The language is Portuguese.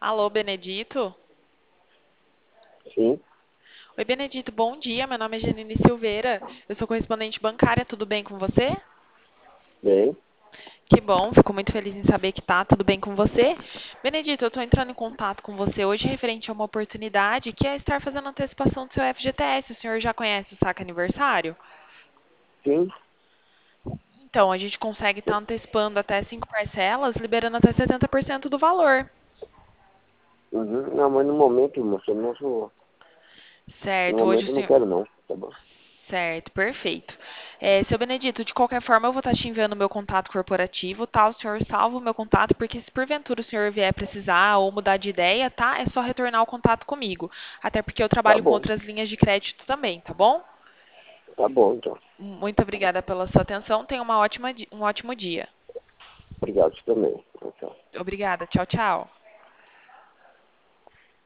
Alô, Benedito? Sim, Oi, Benedito, bom dia. Meu nome é Janine Silveira. Eu sou correspondente bancária. Tudo bem com você? bem, Que bom, fico muito feliz em saber que tá tudo bem com você. Benedito, eu estou entrando em contato com você hoje referente a uma oportunidade que é estar fazendo antecipação do seu FGTS. O senhor já conhece o saque aniversário? sim. Então, a gente consegue estar antecipando até 5 parcelas, liberando até 70% do valor. Uhum. Não, mas no momento, moça, no Certo, hoje o momento eu não senhor. quero não, tá bom? Certo, perfeito. Seu Benedito, de qualquer forma, eu vou estar te enviando o meu contato corporativo, tá? O senhor salva o meu contato, porque se porventura o senhor vier precisar ou mudar de ideia, tá? É só retornar o contato comigo. Até porque eu Tá trabalho com bom, outras linhas de crédito também, tá bom? tá bom então. Muito obrigada pela sua atenção. Tenha um ótimo dia. Obrigado você também. Então. Obrigada. Tchau, tchau.